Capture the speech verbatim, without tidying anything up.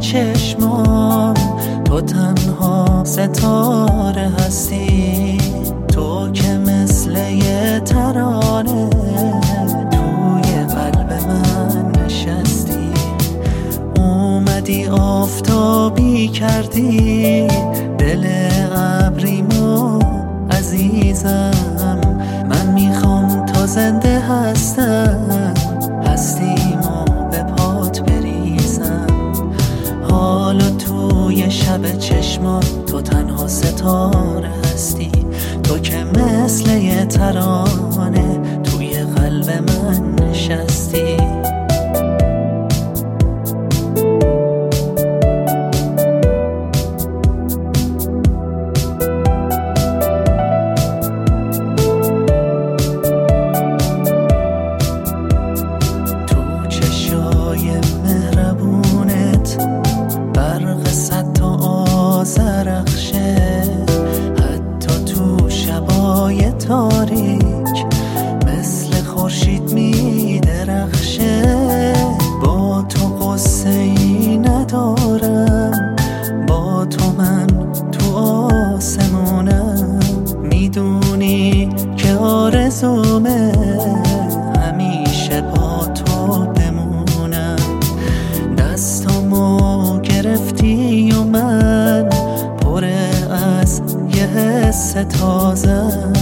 چشمام تو تنها ستاره هستی، تو که مثل یه ترانه توی قلب من نشستی. اومدی آفتابی کردی دل ابریمو عزیزم، من میخوام تا زنده هستم هستیمو به پات بریزم. حالا توی شب چشمات تو تنها ستاره هستی، تو که مثل یه ترانه توی قلب من نشستی. زرخشه حتی تو شبای تاریک مثل خورشید می درخشه. با تو قصه ای ندارم، با تو من تو آسمونم. میدونی که آرزومه همیشه با تو بمونم. دستامو گرفتی و من پر از یه حس تازه،